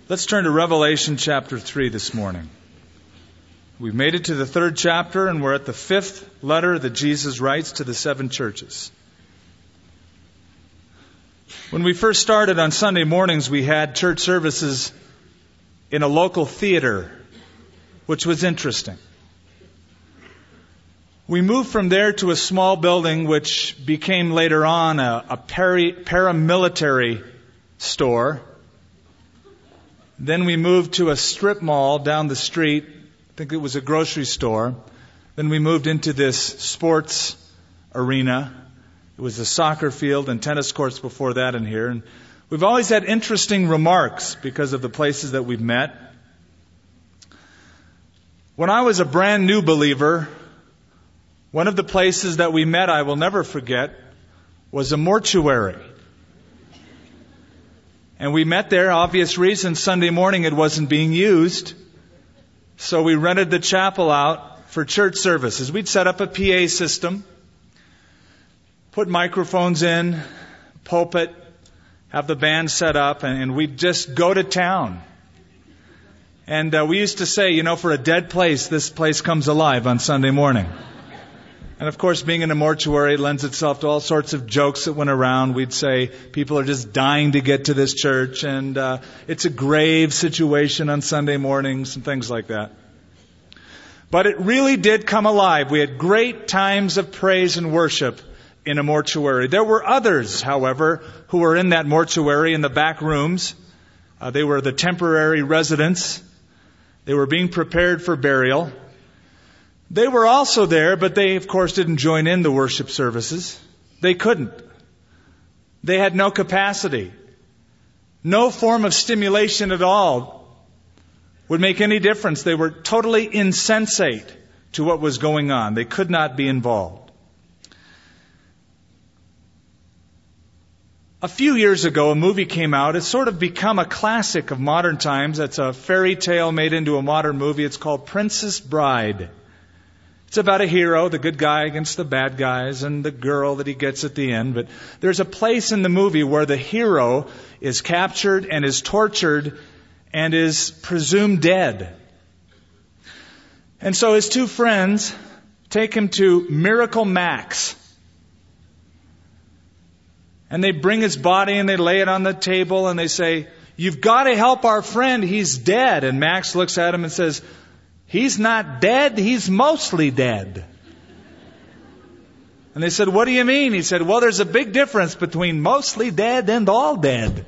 Let's turn to Revelation chapter 3 this morning. We've made it to the 3rd chapter, and we're at the 5th letter that Jesus writes to the 7 churches. When we first started on Sunday mornings, we had church services in a local theater, which was interesting. We moved from there to a small building which became later on a paramilitary store. Then we moved to a strip mall down the street. I think it was a grocery store. Then we moved into this sports arena. It was a soccer field and tennis courts before that in here. And we've always had interesting remarks because of the places that we've met. When I was a brand new believer, one of the places that we met, I will never forget, was a mortuary. And we met there, obvious reason, Sunday morning it wasn't being used. So we rented the chapel out for church services. We'd set up a PA system, put microphones in, pulpit, have the band set up, and we'd just go to town. And we used to say, for a dead place, this place comes alive on Sunday morning. And of course, being in a mortuary lends itself to all sorts of jokes that went around. We'd say people are just dying to get to this church, and it's a grave situation on Sunday mornings and things like that. But it really did come alive. We had great times of praise and worship in a mortuary. There were others, however, who were in that mortuary in the back rooms. They were the temporary residents. They were being prepared for burial. They were also there, but they, of course, didn't join in the worship services. They couldn't. They had no capacity. No form of stimulation at all would make any difference. They were totally insensate to what was going on. They could not be involved. A few years ago, a movie came out. It's sort of become a classic of modern times. It's a fairy tale made into a modern movie. It's called Princess Bride. It's about a hero, the good guy against the bad guys, and the girl that he gets at the end. But there's a place in the movie where the hero is captured and is tortured and is presumed dead. And so his 2 friends take him to Miracle Max. And they bring his body and they lay it on the table and they say, "You've got to help our friend, he's dead." And Max looks at him and says, "He's not dead, he's mostly dead." And they said, "What do you mean?" He said, "Well, there's a big difference between mostly dead and all dead."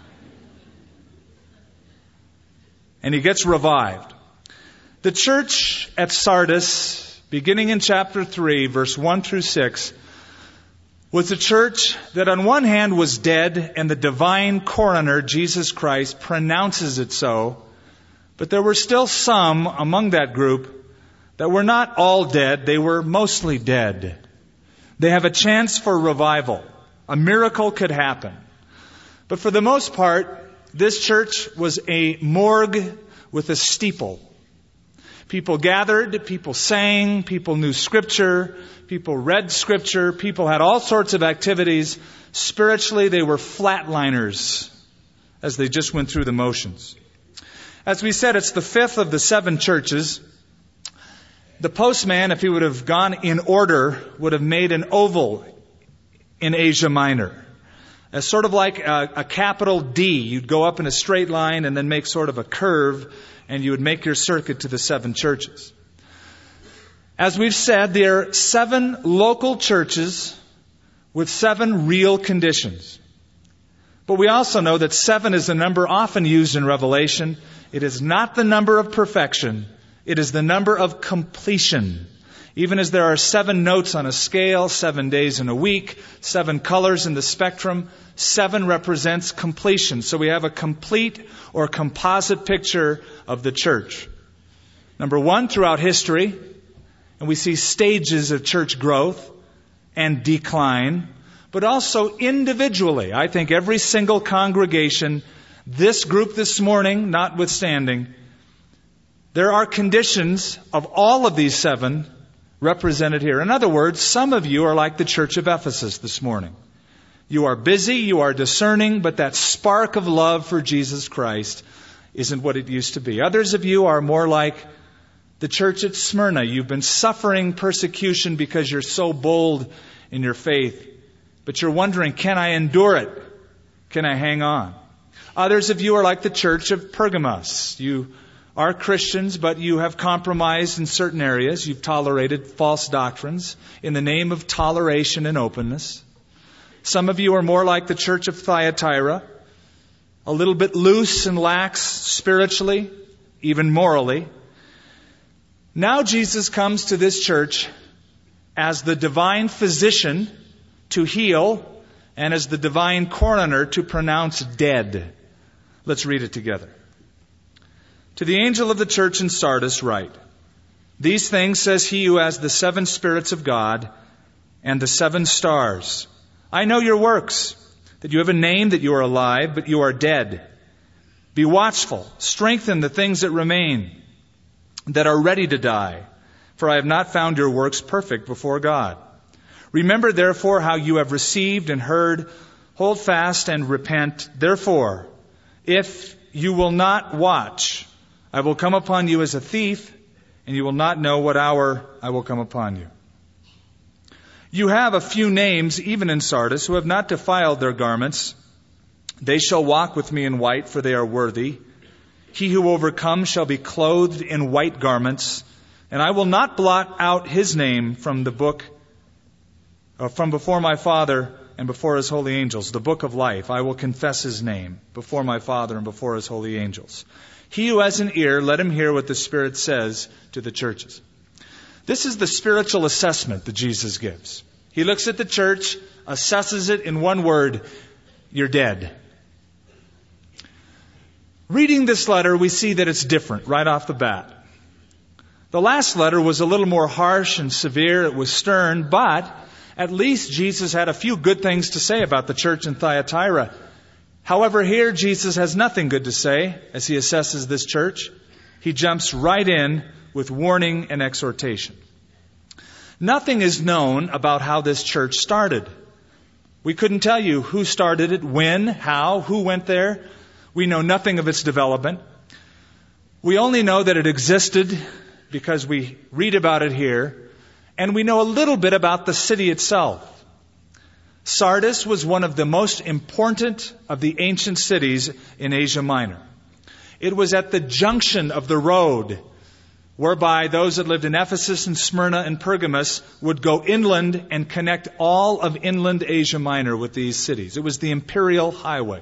And he gets revived. The church at Sardis, beginning in chapter 3, verse 1 through 6, was a church that on one hand was dead, and the divine coroner, Jesus Christ, pronounces it so. But there were still some among that group that were not all dead. They were mostly dead. They have a chance for revival. A miracle could happen. But for the most part, this church was a morgue with a steeple. People gathered, people sang, people knew Scripture, people read Scripture, people had all sorts of activities. Spiritually, they were flatliners as they just went through the motions. As we said, it's the 5th of the 7 churches. The postman, if he would have gone in order, would have made an oval in Asia Minor. As sort of like a capital D. You'd go up in a straight line and then make sort of a curve, and you would make your circuit to the 7 churches. As we've said, there are 7 local churches with 7 real conditions. But we also know that 7 is a number often used in Revelation. It is not the number of perfection. It is the number of completion. Even as there are 7 notes on a scale, 7 days in a week, 7 colors in the spectrum, 7 represents completion. So we have a complete or composite picture of the church. Number 1, throughout history, and we see stages of church growth and decline, but also individually. I think every single congregation, this group this morning notwithstanding, there are conditions of all of these 7 represented here. In other words, some of you are like the church of Ephesus this morning. You are busy, you are discerning, but that spark of love for Jesus Christ isn't what it used to be. Others of you are more like the church at Smyrna. You've been suffering persecution because you're so bold in your faith. But you're wondering, can I endure it? Can I hang on? Others of you are like the church of Pergamos. You are Christians, but you have compromised in certain areas. You've tolerated false doctrines in the name of toleration and openness. Some of you are more like the church of Thyatira, a little bit loose and lax spiritually, even morally. Now Jesus comes to this church as the divine physician to heal and as the divine coroner to pronounce dead. Let's read it together. To the angel of the church in Sardis write, "These things says he who has the 7 spirits of God and the 7 stars. I know your works, that you have a name, that you are alive, but you are dead. Be watchful, strengthen the things that remain, that are ready to die, for I have not found your works perfect before God. Remember therefore how you have received and heard, hold fast and repent. Therefore, if you will not watch, I will come upon you as a thief, and you will not know what hour I will come upon you. You have a few names, even in Sardis, who have not defiled their garments. They shall walk with me in white, for they are worthy. He who overcomes shall be clothed in white garments, and I will not blot out his name from the book, from before my Father and before his holy angels, the book of life. I will confess his name before my Father and before his holy angels. He who has an ear, let him hear what the Spirit says to the churches." This is the spiritual assessment that Jesus gives. He looks at the church, assesses it in one word: you're dead. Reading this letter, we see that it's different right off the bat. The last letter was a little more harsh and severe. It was stern, but at least Jesus had a few good things to say about the church in Thyatira. However, here Jesus has nothing good to say as he assesses this church. He jumps right in with warning and exhortation. Nothing is known about how this church started. We couldn't tell you who started it, when, how, who went there. We know nothing of its development. We only know that it existed because we read about it here, and we know a little bit about the city itself. Sardis was one of the most important of the ancient cities in Asia Minor. It was at the junction of the road whereby those that lived in Ephesus and Smyrna and Pergamos would go inland and connect all of inland Asia Minor with these cities. It was the imperial highway.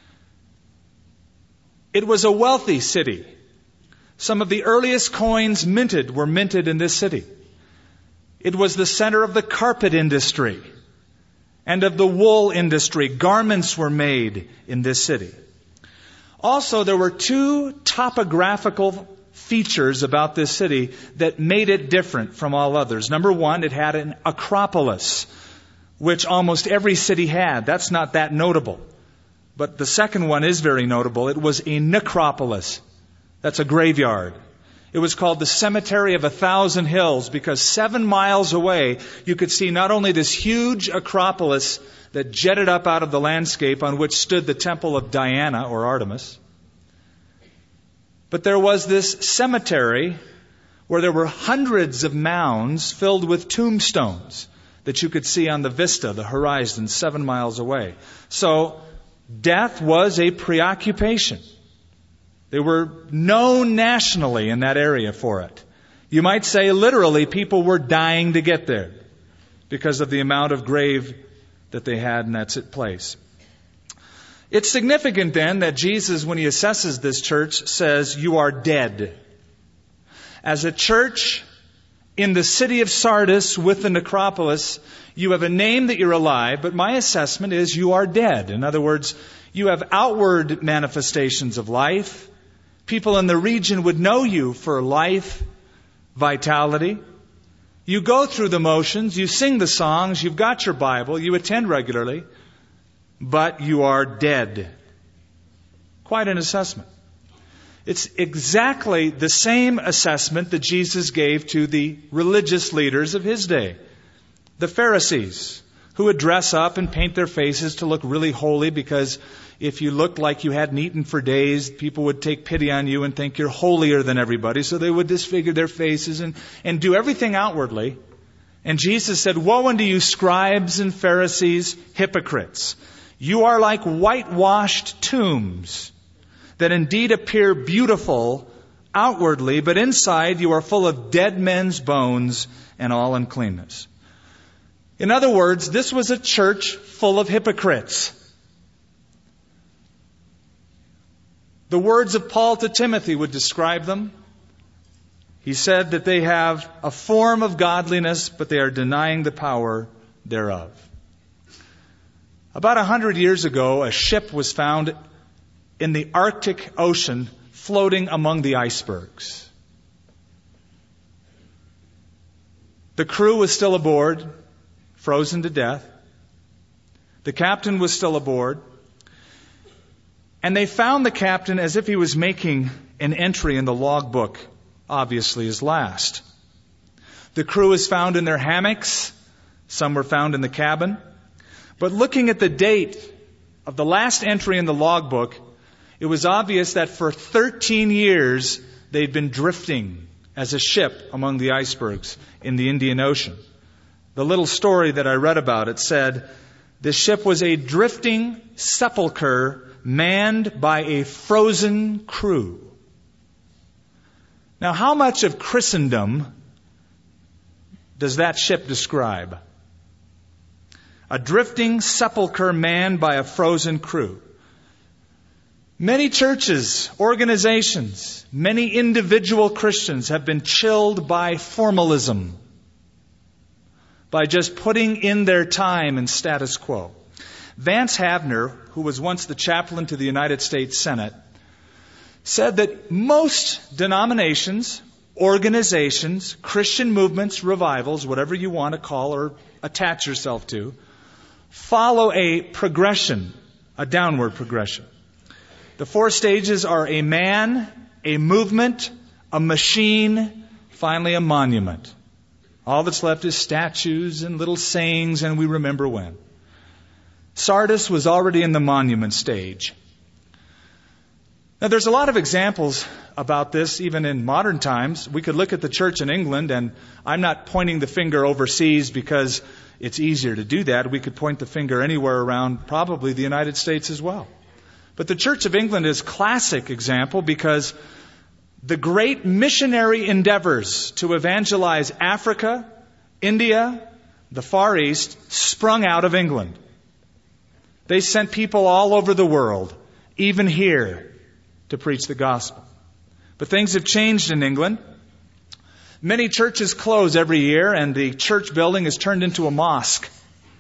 It was a wealthy city. Some of the earliest coins were minted in this city. It was the center of the carpet industry and of the wool industry. Garments were made in this city. Also, there were 2 topographical features about this city that made it different from all others. Number one, it had an acropolis, which almost every city had. That's not that notable. But the second one is very notable. It was a necropolis. That's a graveyard. It was called the Cemetery of 1,000 Hills because 7 miles away you could see not only this huge acropolis that jetted up out of the landscape on which stood the temple of Diana or Artemis, but there was this cemetery where there were hundreds of mounds filled with tombstones that you could see on the vista, the horizon, 7 miles away. So death was a preoccupation. They were known nationally in that area for it. You might say literally people were dying to get there because of the amount of grave that they had in that place. It's significant then that Jesus, when he assesses this church, says, "You are dead." As a church in the city of Sardis with the necropolis, you have a name that you're alive, but my assessment is you are dead. In other words, you have outward manifestations of life. People in the region would know you for life, vitality. You go through the motions, you sing the songs, you've got your Bible, you attend regularly, but you are dead. Quite an assessment. It's exactly the same assessment that Jesus gave to the religious leaders of his day, the Pharisees, who would dress up and paint their faces to look really holy, because if you looked like you hadn't eaten for days, people would take pity on you and think you're holier than everybody. So they would disfigure their faces and do everything outwardly. And Jesus said, "Woe unto you, scribes and Pharisees, hypocrites! You are like whitewashed tombs, that indeed appear beautiful outwardly, but inside you are full of dead men's bones and all uncleanness." In other words, this was a church full of hypocrites. The words of Paul to Timothy would describe them. He said that they have a form of godliness, but they are denying the power thereof. About 100 years ago, a ship was found in the Arctic Ocean floating among the icebergs. The crew was still aboard, frozen to death. The captain was still aboard. And they found the captain as if he was making an entry in the logbook, obviously his last. The crew was found in their hammocks. Some were found in the cabin. But looking at the date of the last entry in the logbook, it was obvious that for 13 years they'd been drifting as a ship among the icebergs in the Indian Ocean. The little story that I read about it said, the ship was a drifting sepulcher manned by a frozen crew. Now, how much of Christendom does that ship describe? A drifting sepulcher manned by a frozen crew. Many churches, organizations, many individual Christians have been chilled by formalism, by just putting in their time and status quo. Vance Havner, who was once the chaplain to the United States Senate, said that most denominations, organizations, Christian movements, revivals, whatever you want to call or attach yourself to, follow a progression, a downward progression. The 4 stages are a man, a movement, a machine, finally a monument. All that's left is statues and little sayings, and we remember when. Sardis was already in the monument stage. Now, there's a lot of examples about this, even in modern times. We could look at the church in England, and I'm not pointing the finger overseas because it's easier to do that. We could point the finger anywhere around, probably the United States as well. But the Church of England is a classic example because the great missionary endeavors to evangelize Africa, India, the Far East sprung out of England. They sent people all over the world, even here, to preach the gospel. But things have changed in England. Many churches close every year, and the church building is turned into a mosque.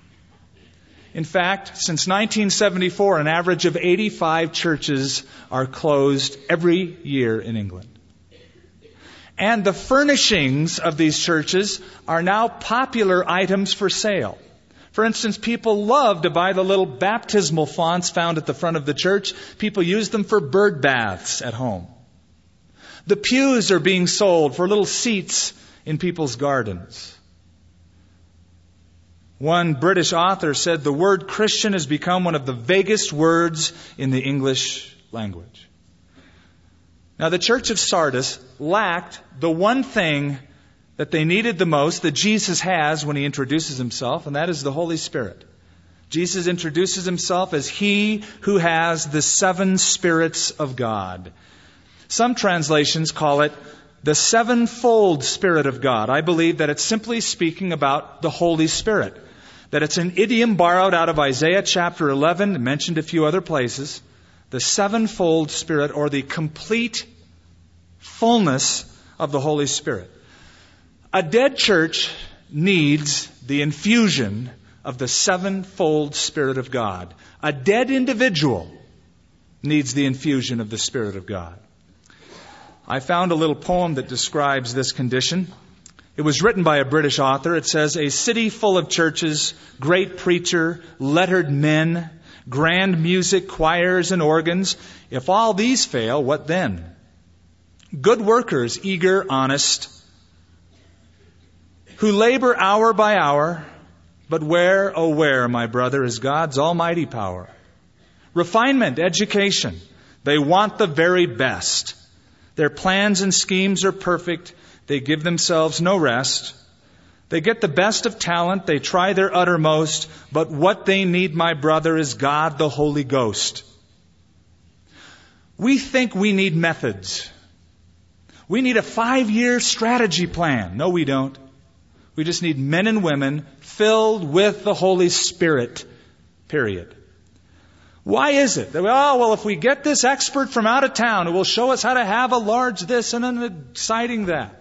In fact, since 1974, an average of 85 churches are closed every year in England. And the furnishings of these churches are now popular items for sale. For instance, people love to buy the little baptismal fonts found at the front of the church. People use them for bird baths at home. The pews are being sold for little seats in people's gardens. One British author said the word Christian has become one of the vaguest words in the English language. Now, the church of Sardis lacked the one thing that they needed the most that Jesus has when He introduces Himself, and that is the Holy Spirit. Jesus introduces Himself as He who has the 7 spirits of God. Some translations call it the 7-fold Spirit of God. I believe that it's simply speaking about the Holy Spirit. That it's an idiom borrowed out of Isaiah chapter 11, mentioned a few other places. The 7-fold Spirit, or the complete fullness of the Holy Spirit. A dead church needs the infusion of the 7-fold Spirit of God. A dead individual needs the infusion of the Spirit of God. I found a little poem that describes this condition. It was written by a British author. It says, "A city full of churches, great preacher, lettered men, grand music, choirs and organs. If all these fail, what then? Good workers, eager, honest, who labor hour by hour, But where, oh where, my brother, is God's almighty power? Refinement, education. They want the very best. Their plans and schemes are perfect. They give themselves no rest. They get the best of talent. They try their uttermost. But what they need, my brother, is God the Holy Ghost. We think we need methods. We need a 5-year strategy plan. No, we don't. We just need men and women filled with the Holy Spirit. Period. Why is it that, well, if we get this expert from out of town who will show us how to have a large this and an exciting that.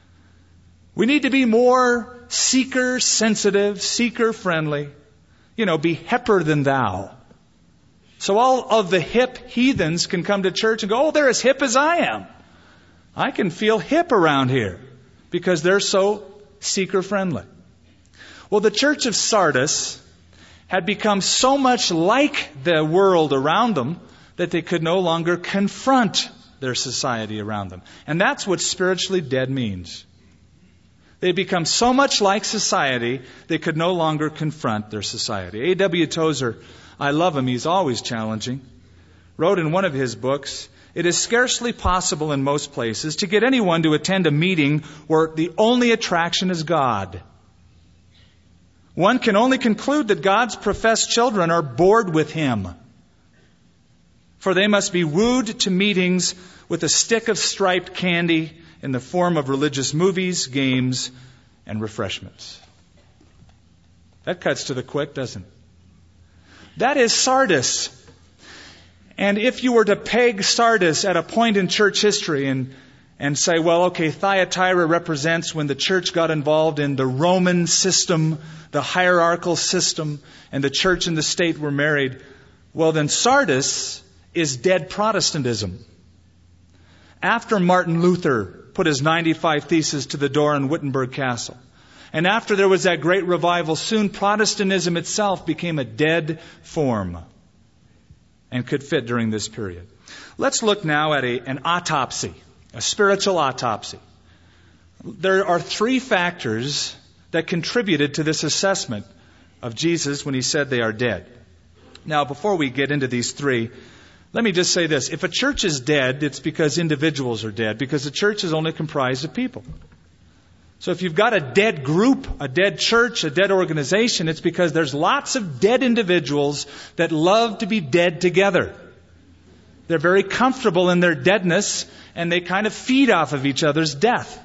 We need to be more seeker-sensitive, seeker-friendly. Be hipper than thou. So all of the hip heathens can come to church and go, oh, they're as hip as I am. I can feel hip around here because they're so seeker-friendly. Well, the church of Sardis had become so much like the world around them that they could no longer confront their society around them. And that's what spiritually dead means. They become so much like society, they could no longer confront their society. A.W. Tozer, I love him, he's always challenging, wrote in one of his books, it is scarcely possible in most places to get anyone to attend a meeting where the only attraction is God. One can only conclude that God's professed children are bored with Him. For they must be wooed to meetings with a stick of striped candy in the form of religious movies, games, and refreshments. That cuts to the quick, doesn't it? That is Sardis. And if you were to peg Sardis at a point in church history and say, well, okay, Thyatira represents when the church got involved in the Roman system, the hierarchical system, and the church and the state were married. Well, then Sardis is dead Protestantism. After Martin Luther put his 95 Theses to the door in Wittenberg Castle, and after there was that great revival, soon Protestantism itself became a dead form and could fit during this period. Let's look now at an autopsy, a spiritual autopsy. There are 3 factors that contributed to this assessment of Jesus when He said they are dead. Now, before we get into these 3, let me just say this. If a church is dead, it's because individuals are dead, because the church is only comprised of people. So if you've got a dead group, a dead church, a dead organization, it's because there's lots of dead individuals that love to be dead together. They're very comfortable in their deadness, and they kind of feed off of each other's death.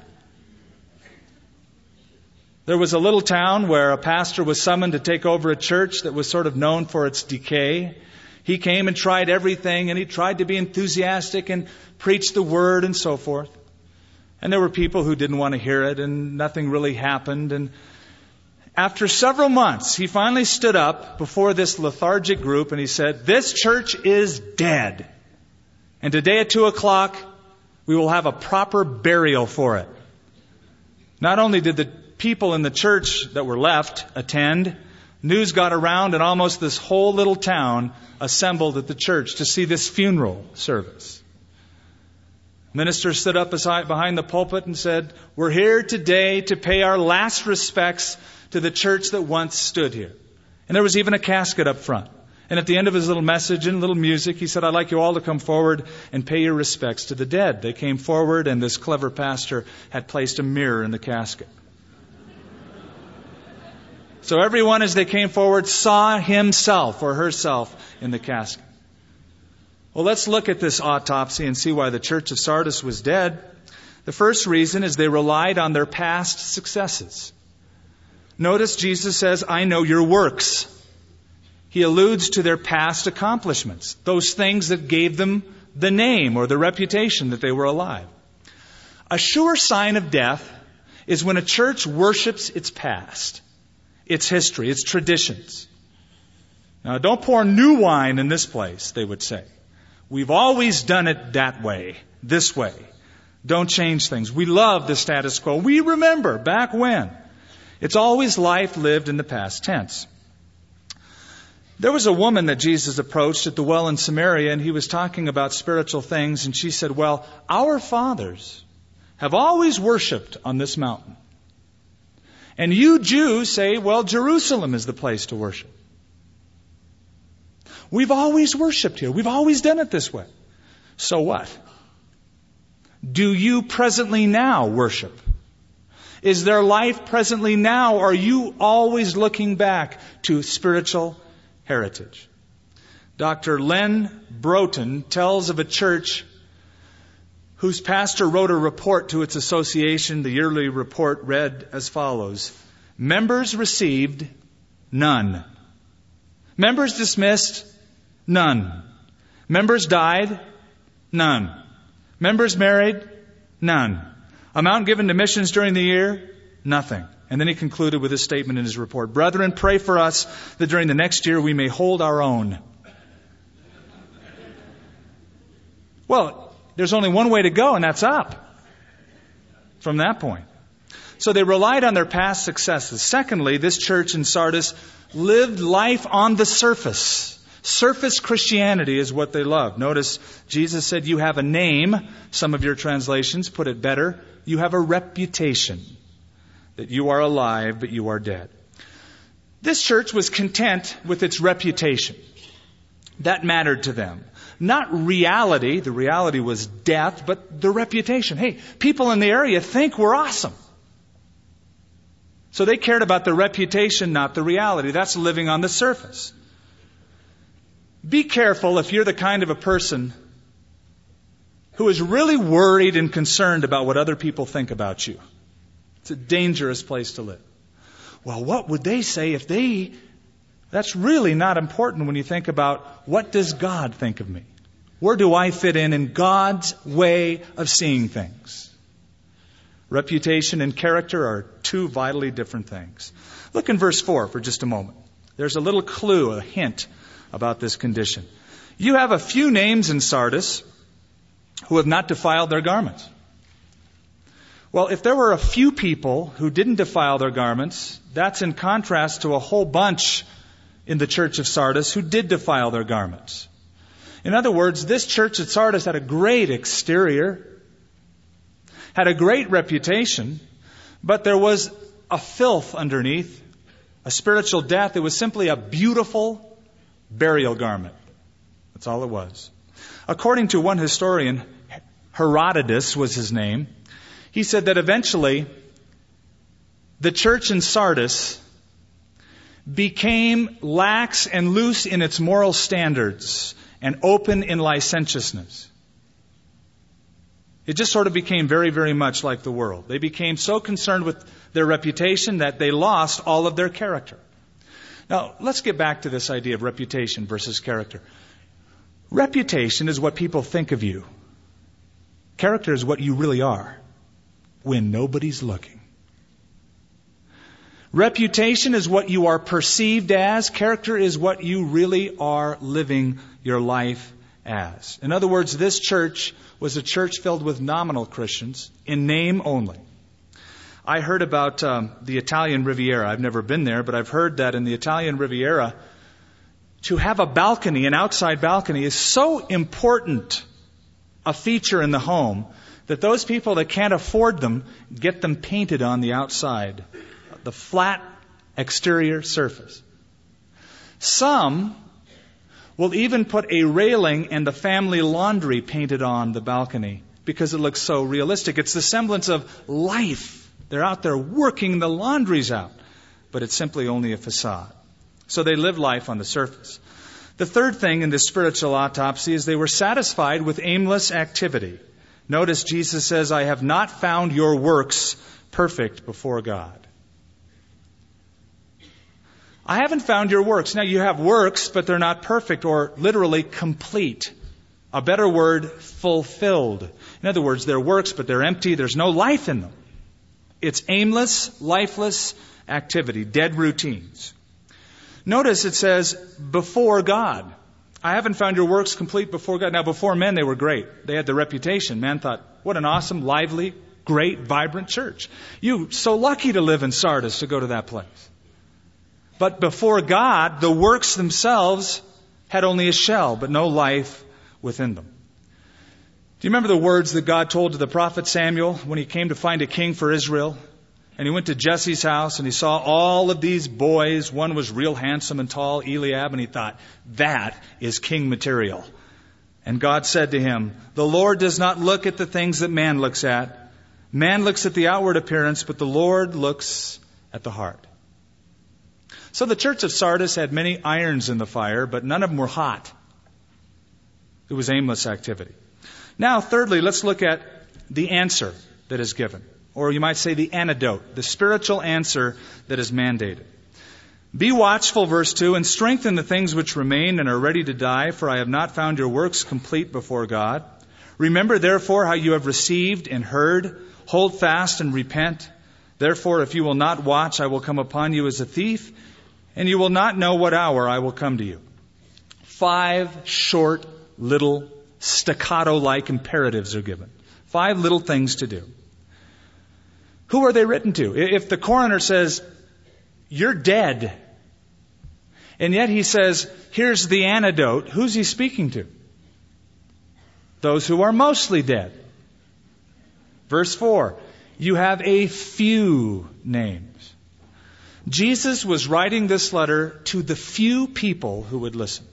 There was a little town where a pastor was summoned to take over a church that was sort of known for its decay. He came and tried everything, and he tried to be enthusiastic and preach the word and so forth. And there were people who didn't want to hear it, and nothing really happened. And after several months, he finally stood up before this lethargic group, and he said, "This church is dead. And today at 2:00, we will have a proper burial for it." Not only did the people in the church that were left attend, news got around, and almost this whole little town assembled at the church to see this funeral service. Minister stood up behind the pulpit and said, "We're here today to pay our last respects to the church that once stood here." And there was even a casket up front. And at the end of his little message and little music, he said, "I'd like you all to come forward and pay your respects to the dead." They came forward, and this clever pastor had placed a mirror in the casket. So everyone, as they came forward, saw himself or herself in the casket. Well, let's look at this autopsy and see why the church of Sardis was dead. The first reason is they relied on their past successes. Notice Jesus says, "I know your works." He alludes to their past accomplishments, those things that gave them the name or the reputation that they were alive. A sure sign of death is when a church worships its past, its history, its traditions. Now, don't pour new wine in this place, they would say. We've always done it that way, this way. Don't change things. We love the status quo. We remember back when. It's always life lived in the past tense. There was a woman that Jesus approached at the well in Samaria, and he was talking about spiritual things, and she said, "Well, our fathers have always worshipped on this mountain." And you Jews say, well, Jerusalem is the place to worship. We've always worshiped here. We've always done it this way. So what? Do you presently now worship? Is there life presently now, or are you always looking back to spiritual heritage? Dr. Len Broughton tells of a church whose pastor wrote a report to its association. The yearly report read as follows: members received, none. Members dismissed, none. Members died, none. Members married, none. Amount given to missions during the year, nothing. And then he concluded with this statement in his report: brethren, pray for us that during the next year we may hold our own. Well, there's only one way to go, and that's up from that point. So they relied on their past successes. Secondly, this church in Sardis lived life on the surface. Surface Christianity is what they loved. Notice Jesus said, you have a name. Some of your translations put it better. You have a reputation. That you are alive, but you are dead. This church was content with its reputation. That mattered to them. Not reality. The reality was death, but the reputation. Hey, people in the area think we're awesome. So they cared about the reputation, not the reality. That's living on the surface. Be careful if you're the kind of a person who is really worried and concerned about what other people think about you. It's a dangerous place to live. Well, what would they say if they... That's really not important when you think about, what does God think of me? Where do I fit in God's way of seeing things? Reputation and character are two vitally different things. Look in verse 4 for just a moment. There's a little clue, a hint about this condition. You have a few names in Sardis who have not defiled their garments. Well, if there were a few people who didn't defile their garments, that's in contrast to a whole bunch in the church of Sardis who did defile their garments. In other words, this church at Sardis had a great exterior, had a great reputation, but there was a filth underneath, a spiritual death. It was simply a beautiful burial garment. That's all it was. According to one historian, Herodotus was his name, he said that eventually the church in Sardis became lax and loose in its moral standards and open in licentiousness. It just sort of became very, very much like the world. They became so concerned with their reputation that they lost all of their character. Now, let's get back to this idea of reputation versus character. Reputation is what people think of you. Character is what you really are when nobody's looking. Reputation is what you are perceived as. Character is what you really are living your life as. In other words, this church was a church filled with nominal Christians, in name only. I heard about the Italian Riviera. I've never been there, but I've heard that in the Italian Riviera, to have a balcony, an outside balcony, is so important a feature in the home that those people that can't afford them get them painted on the outside, the flat exterior surface. Some will even put a railing and the family laundry painted on the balcony because it looks so realistic. It's the semblance of life. They're out there working the laundries out, but it's simply only a facade. So they live life on the surface. The third thing in this spiritual autopsy is they were satisfied with aimless activity. Notice Jesus says, I have not found your works perfect before God. I haven't found your works. Now you have works, but they're not perfect, or literally complete. A better word, fulfilled. In other words, they're works, but they're empty. There's no life in them. It's aimless, lifeless activity, dead routines. Notice it says, before God. I haven't found your works complete before God. Now, before men, they were great. They had the reputation. Man thought, what an awesome, lively, great, vibrant church. You so lucky to live in Sardis to go to that place. But before God, the works themselves had only a shell, but no life within them. Do you remember the words that God told to the prophet Samuel when he came to find a king for Israel? And he went to Jesse's house and he saw all of these boys. One was real handsome and tall, Eliab, and he thought, that is king material. And God said to him, the Lord does not look at the things that man looks at. Man looks at the outward appearance, but the Lord looks at the heart. So the church of Sardis had many irons in the fire, but none of them were hot. It was aimless activity. Now, thirdly, let's look at the answer that is given. Or you might say the antidote, the spiritual answer that is mandated. Be watchful, verse 2, and strengthen the things which remain and are ready to die, for I have not found your works complete before God. Remember, therefore, how you have received and heard. Hold fast and repent. Therefore, if you will not watch, I will come upon you as a thief, and you will not know what hour I will come to you. 5 short, little, staccato-like imperatives are given. 5 little things to do. Who are they written to? If the coroner says, you're dead, and yet he says, here's the antidote, who's he speaking to? Those who are mostly dead. Verse 4, you have a few names. Jesus was writing this letter to the few people who would listen.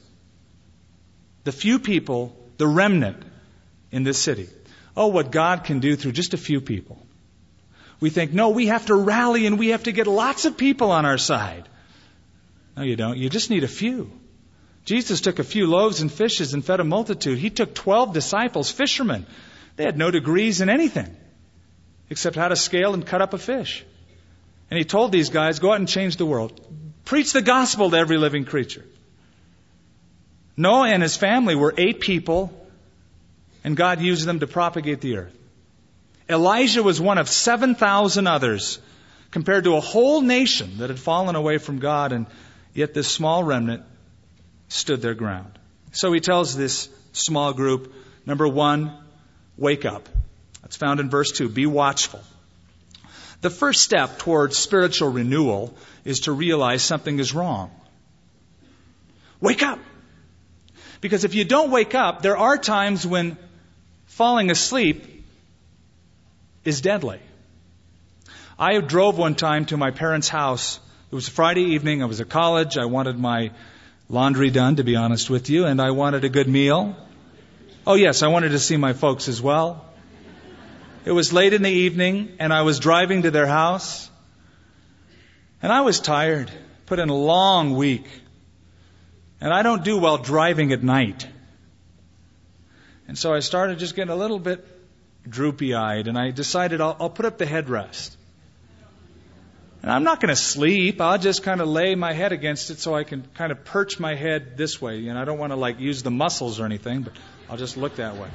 The few people, the remnant in this city. Oh, what God can do through just a few people. We think, no, we have to rally and we have to get lots of people on our side. No, you don't. You just need a few. Jesus took a few loaves and fishes and fed a multitude. He took 12 disciples, fishermen. They had no degrees in anything except how to scale and cut up a fish. And he told these guys, go out and change the world. Preach the gospel to every living creature. Noah and his family were 8 people, and God used them to propagate the earth. Elijah was one of 7,000 others, compared to a whole nation that had fallen away from God, and yet this small remnant stood their ground. So he tells this small group, number 1, wake up. That's found in verse 2. Be watchful. The first step towards spiritual renewal is to realize something is wrong. Wake up! Because if you don't wake up, there are times when falling asleep is deadly. I drove one time to my parents' house. It was a Friday evening. I was at college. I wanted my laundry done, to be honest with you, and I wanted a good meal. Oh, yes, I wanted to see my folks as well. It was late in the evening, and I was driving to their house. And I was tired. Put in a long week. And I don't do well driving at night. And so I started just getting a little bit droopy-eyed, and I decided I'll put up the headrest. And I'm not going to sleep. I'll just kind of lay my head against it so I can kind of perch my head this way. And I don't want to use the muscles or anything, but I'll just look that way.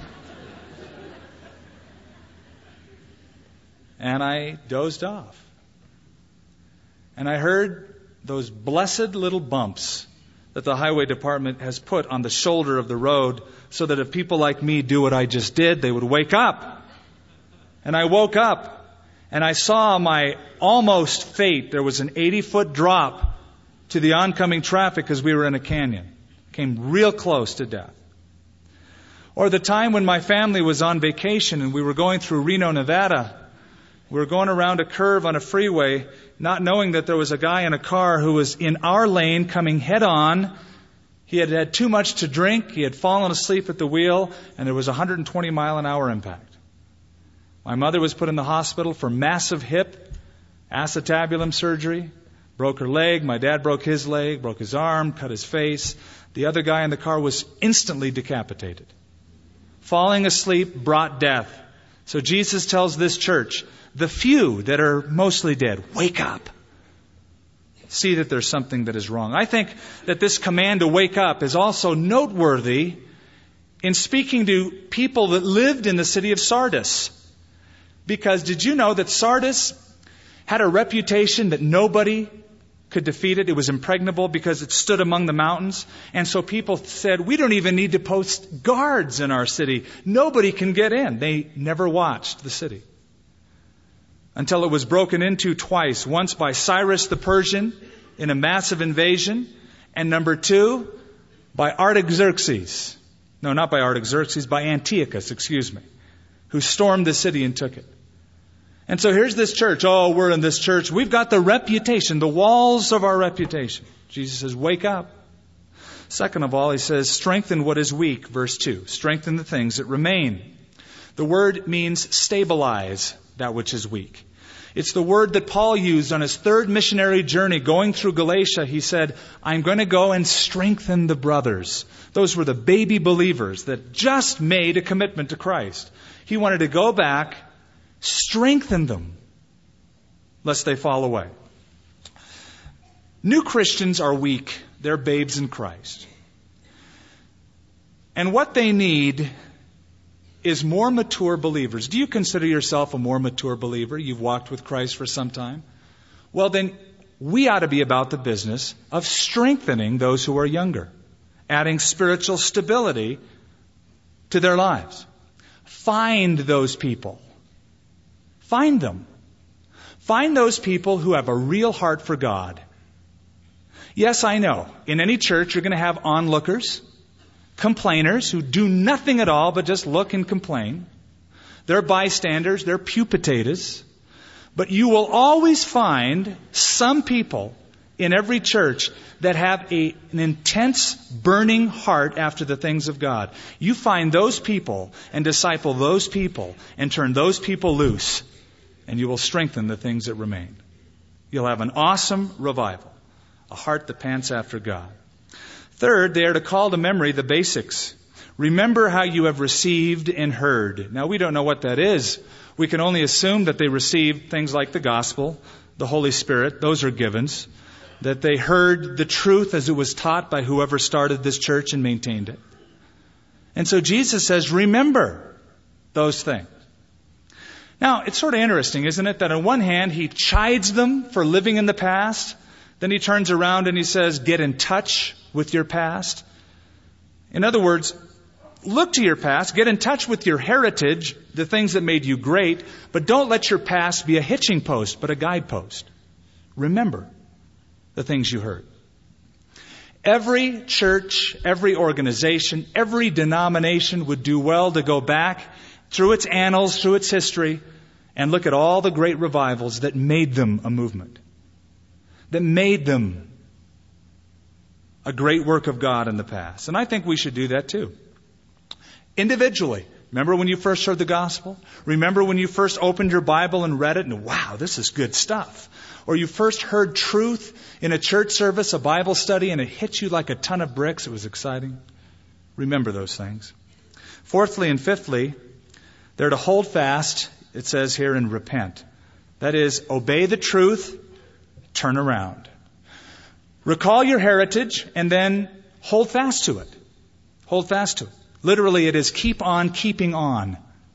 And I dozed off. And I heard those blessed little bumps that the highway department has put on the shoulder of the road so that if people like me do what I just did, they would wake up. And I woke up and I saw my almost fate. There was an 80-foot drop to the oncoming traffic because we were in a canyon. Came real close to death. Or the time when my family was on vacation and we were going through Reno, Nevada. We were going around a curve on a freeway, not knowing that there was a guy in a car who was in our lane coming head on. He had had too much to drink. He had fallen asleep at the wheel, and there was a 120-mile-an-hour impact. My mother was put in the hospital for massive hip acetabulum surgery. Broke her leg. My dad broke his leg, broke his arm, cut his face. The other guy in the car was instantly decapitated. Falling asleep brought death. So Jesus tells this church, the few that are mostly dead, wake up. See that there's something that is wrong. I think that this command to wake up is also noteworthy in speaking to people that lived in the city of Sardis. Because did you know that Sardis had a reputation that nobody could defeat it? It was impregnable because it stood among the mountains. And so people said, we don't even need to post guards in our city. Nobody can get in. They never watched the city. Until it was broken into twice. Once by Cyrus the Persian in a massive invasion. And number 2, by Artaxerxes. No, not by Artaxerxes, by Antiochus, who stormed the city and took it. And so here's this church. Oh, we're in this church. We've got the reputation, the walls of our reputation. Jesus says, wake up. Second of all, he says, strengthen what is weak, verse 2. Strengthen the things that remain. The word means stabilize that which is weak. It's the word that Paul used on his third missionary journey going through Galatia. He said, I'm going to go and strengthen the brothers. Those were the baby believers that just made a commitment to Christ. He wanted to go back, strengthen them, lest they fall away. New Christians are weak. They're babes in Christ. And what they need is more mature believers. Do you consider yourself a more mature believer? You've walked with Christ for some time. Well, then we ought to be about the business of strengthening those who are younger, adding spiritual stability to their lives. Find those people. Find them. Find those people who have a real heart for God. Yes, I know. In any church, you're going to have onlookers, complainers who do nothing at all but just look and complain. They're bystanders. They're pew potatoes. But you will always find some people in every church that have an intense, burning heart after the things of God. You find those people and disciple those people and turn those people loose, and you will strengthen the things that remain. You'll have an awesome revival, a heart that pants after God. Third, they are to call to memory the basics. Remember how you have received and heard. Now, we don't know what that is. We can only assume that they received things like the gospel, the Holy Spirit. Those are givens. That they heard the truth as it was taught by whoever started this church and maintained it. And so Jesus says, remember those things. Now, it's sort of interesting, isn't it, that on one hand, he chides them for living in the past. Then he turns around and he says, get in touch with your past. In other words, look to your past, get in touch with your heritage, the things that made you great, but don't let your past be a hitching post, but a guidepost. Remember the things you heard. Every church, every organization, every denomination would do well to go back through its annals, through its history, and look at all the great revivals that made them a movement, that made them a great work of God in the past. And I think we should do that too. Individually. Remember when you first heard the gospel? Remember when you first opened your Bible and read it and wow, this is good stuff. Or you first heard truth in a church service, a Bible study, and it hit you like a ton of bricks. It was exciting. Remember those things. Fourthly and fifthly, they're to hold fast, it says here, and repent. That is, obey the truth, turn around. Recall your heritage and then hold fast to it. Hold fast to it. Literally, it is keep on keeping on.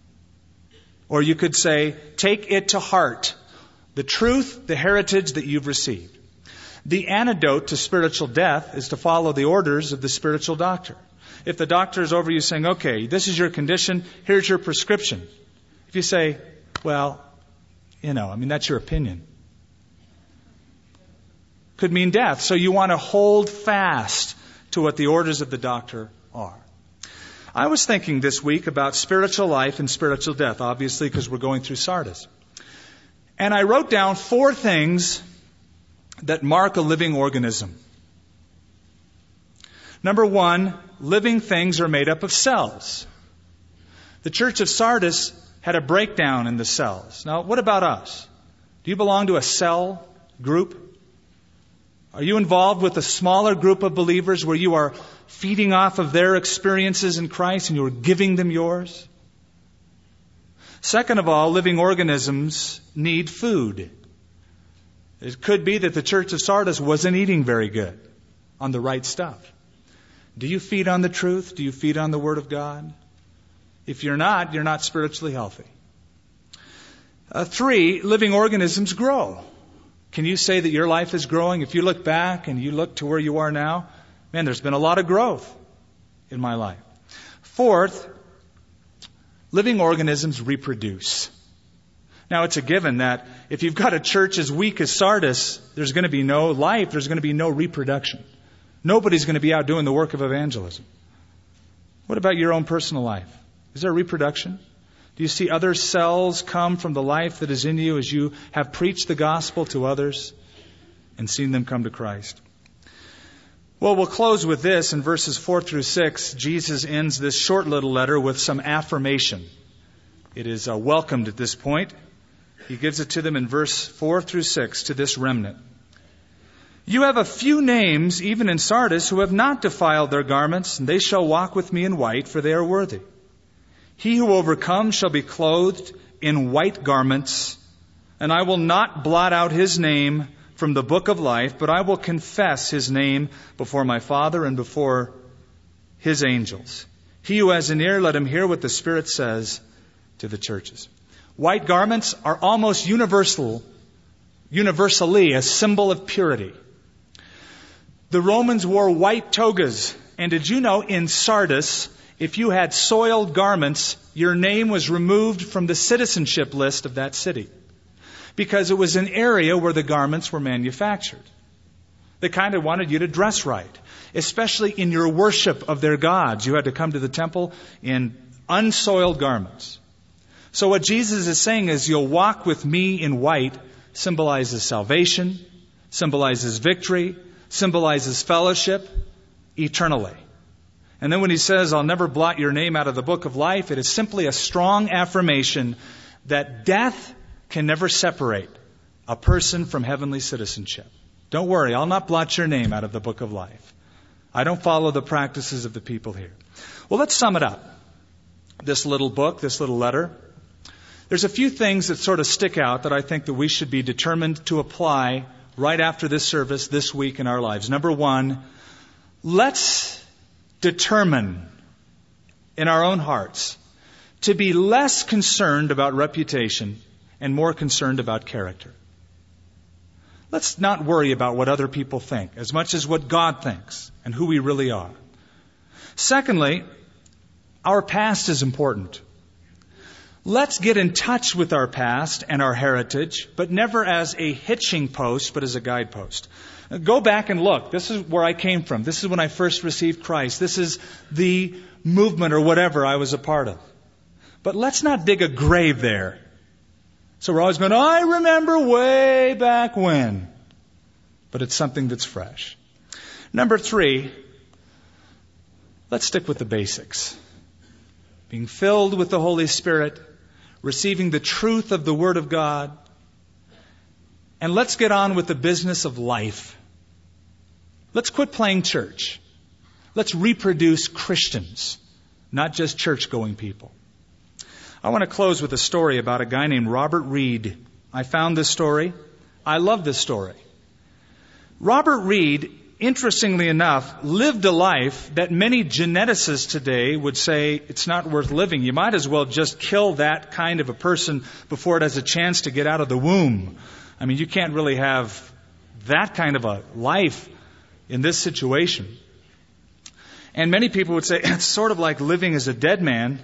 Or you could say, take it to heart. The truth, the heritage that you've received. The antidote to spiritual death is to follow the orders of the spiritual doctor. If the doctor is over you saying, okay, this is your condition, here's your prescription. If you say, well, that's your opinion. Could mean death. So you want to hold fast to what the orders of the doctor are. I was thinking this week about spiritual life and spiritual death, obviously, because we're going through Sardis. And I wrote down 4 things that mark a living organism. Number 1, living things are made up of cells. The church of Sardis had a breakdown in the cells. Now, what about us? Do you belong to a cell group? Are you involved with a smaller group of believers where you are feeding off of their experiences in Christ and you're giving them yours? Second of all, living organisms need food. It could be that the church of Sardis wasn't eating very good on the right stuff. Do you feed on the truth? Do you feed on the Word of God? If you're not spiritually healthy. 3, living organisms grow. Can you say that your life is growing? If you look back and you look to where you are now, man, there's been a lot of growth in my life. 4th, living organisms reproduce. Now, it's a given that if you've got a church as weak as Sardis, there's going to be no life, there's going to be no reproduction. Nobody's going to be out doing the work of evangelism. What about your own personal life? Is there reproduction? Do you see other cells come from the life that is in you as you have preached the gospel to others and seen them come to Christ? Well, we'll close with this. In verses 4 through 6, Jesus ends this short little letter with some affirmation. It is welcomed at this point. He gives it to them in verse 4 through 6 to this remnant. You have a few names, even in Sardis, who have not defiled their garments, and they shall walk with me in white, for they are worthy. He who overcomes shall be clothed in white garments, and I will not blot out his name from the book of life, but I will confess his name before my Father and before his angels. He who has an ear, let him hear what the Spirit says to the churches. White garments are almost universally a symbol of purity. The Romans wore white togas, and did you know in Sardis, if you had soiled garments, your name was removed from the citizenship list of that city, because it was an area where the garments were manufactured. They kind of wanted you to dress right, especially in your worship of their gods. You had to come to the temple in unsoiled garments. So what Jesus is saying is, you'll walk with me in white symbolizes salvation, symbolizes victory, symbolizes fellowship eternally. And then when he says, I'll never blot your name out of the book of life, it is simply a strong affirmation that death can never separate a person from heavenly citizenship. Don't worry, I'll not blot your name out of the book of life. I don't follow the practices of the people here. Well, let's sum it up. This little book, this little letter. There's a few things that sort of stick out that I think that we should be determined to apply right after this service this week in our lives. Number one, let's determine in our own hearts to be less concerned about reputation and more concerned about character. Let's not worry about what other people think as much as what God thinks and who we really are. Secondly, our past is important. Let's get in touch with our past and our heritage, but never as a hitching post, but as a guidepost. Go back and look. This is where I came from. This is when I first received Christ. This is the movement or whatever I was a part of. But let's not dig a grave there. So we're always going, I remember way back when. But it's something that's fresh. Number 3, let's stick with the basics. Being filled with the Holy Spirit, receiving the truth of the Word of God, and let's get on with the business of life. Let's quit playing church. Let's reproduce Christians, not just church-going people. I want to close with a story about a guy named Robert Reed. I found this story. I love this story. Robert Reed, interestingly enough, lived a life that many geneticists today would say it's not worth living. You might as well just kill that kind of a person before it has a chance to get out of the womb. I mean, you can't really have that kind of a life in this situation. And many people would say it's sort of like living as a dead man.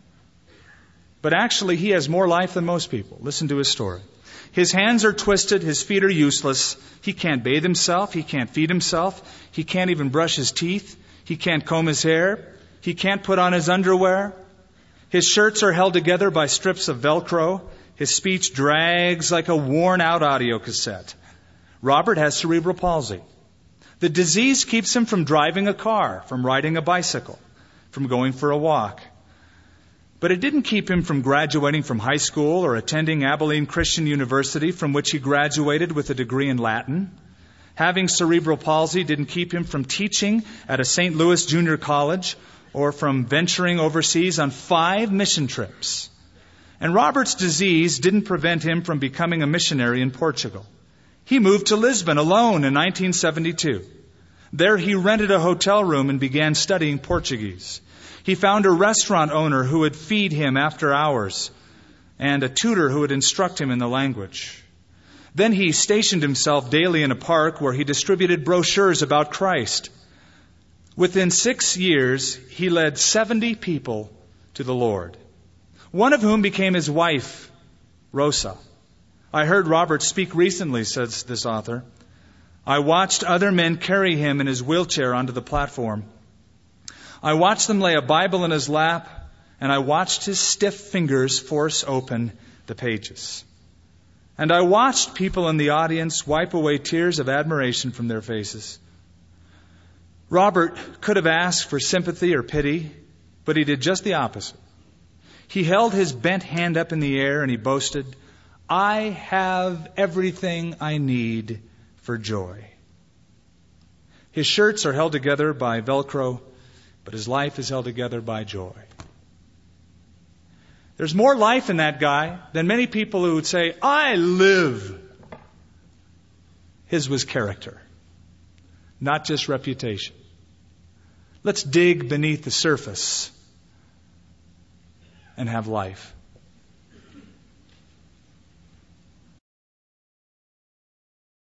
But actually, he has more life than most people. Listen to his story. His hands are twisted. His feet are useless. He can't bathe himself. He can't feed himself. He can't even brush his teeth. He can't comb his hair. He can't put on his underwear. His shirts are held together by strips of Velcro. His speech drags like a worn-out audio cassette. Robert has cerebral palsy. The disease keeps him from driving a car, from riding a bicycle, from going for a walk. But it didn't keep him from graduating from high school or attending Abilene Christian University, from which he graduated with a degree in Latin. Having cerebral palsy didn't keep him from teaching at a St. Louis junior college or from venturing overseas on 5 mission trips. And Robert's disease didn't prevent him from becoming a missionary in Portugal. He moved to Lisbon alone in 1972. There he rented a hotel room and began studying Portuguese. He found a restaurant owner who would feed him after hours and a tutor who would instruct him in the language. Then he stationed himself daily in a park where he distributed brochures about Christ. Within 6 years, he led 70 people to the Lord, one of whom became his wife, Rosa. I heard Robert speak recently, says this author. I watched other men carry him in his wheelchair onto the platform. I watched them lay a Bible in his lap and I watched his stiff fingers force open the pages. And I watched people in the audience wipe away tears of admiration from their faces. Robert could have asked for sympathy or pity, but he did just the opposite. He held his bent hand up in the air and he boasted, "I have everything I need for joy." His shirts are held together by Velcro, but his life is held together by joy. There's more life in that guy than many people who would say, "I live." His was character, not just reputation. Let's dig beneath the surface and have life.